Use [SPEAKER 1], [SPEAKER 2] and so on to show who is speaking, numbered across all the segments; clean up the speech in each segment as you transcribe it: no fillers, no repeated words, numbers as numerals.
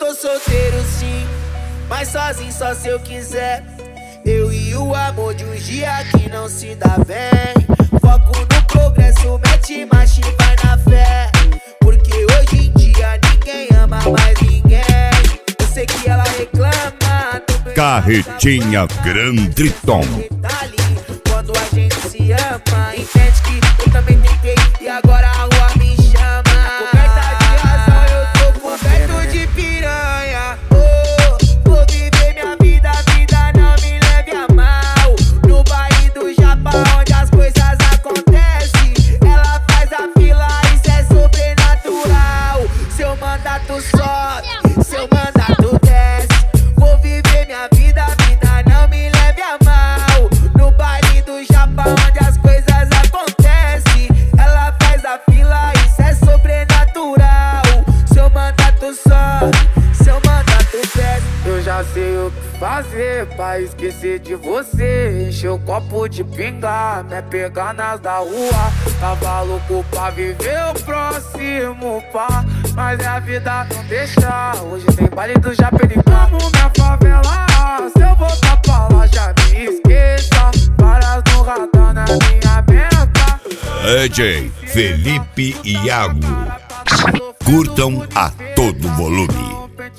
[SPEAKER 1] tô solteiro sim, mas sozinho só se eu quiser. Eu e o amor de um dia que não se dá bem. Foco no progresso, mete marcha e vai na fé. Porque hoje em dia ninguém ama mais ninguém. Eu sei que ela reclama do
[SPEAKER 2] Carretinha Grande Tom.
[SPEAKER 1] quando a gente se ama. Entende que eu também tentei e agora a rua me chama. Coberta de razão, eu tô coberto de piranha. Oh, vou viver minha vida, a vida não me leve a mal. No baile do Japão, onde as coisas acontecem, ela faz a fila, isso é sobrenatural. Seu mandato sobe, seu mandato desce. Vou viver minha vida, a vida não me leve a mal. No baile do Japão, onde as coisas acontecem, ela faz a fila, isso é sobrenatural. Seu mandato sobe, seu mandato desce. Eu já sei o que fazer pra esquecer de você. Encher o copo de pinga, me pegar nas da rua. Tava louco pra viver o próximo pá, mas a vida não deixa. Hoje tem baile do Japão, como minha favela. Se eu voltar pra lá já me esqueça. Varas no radar na minha meta.
[SPEAKER 2] DJ Felipe e Iago. Curtam a todo volume.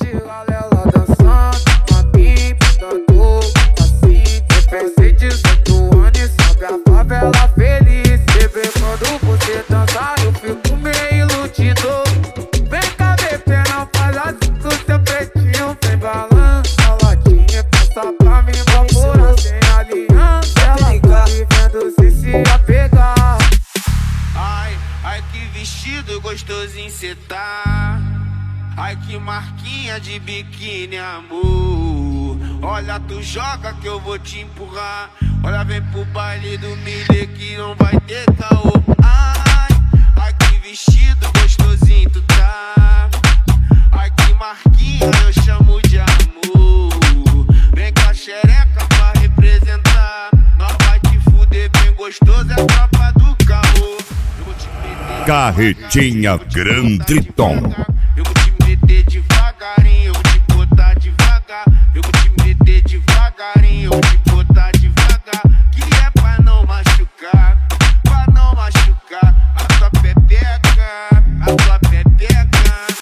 [SPEAKER 1] Favela feliz, bebê, quando você dança eu fico meio iludido. Vem cá, bebê, não faz assim com seu pretinho. Vem balança a latinha, passa pra mim, vapora sem aliança. Ela tá vivendo sem se apegar.
[SPEAKER 3] Ai, ai que vestido gostosinho cê tá. Ai que marquinha de biquíni, amor. Olha, tu joga que eu vou te empurrar. Olha, vem pro baile do milho que não vai ter caô. Ai, ai que vestido gostosinho tu tá. Ai que marquinha eu chamo de amor. Vem com a xereca pra representar. Nós vai te fuder bem gostoso, é tropa do caô.
[SPEAKER 2] Carretinha Grande Tom.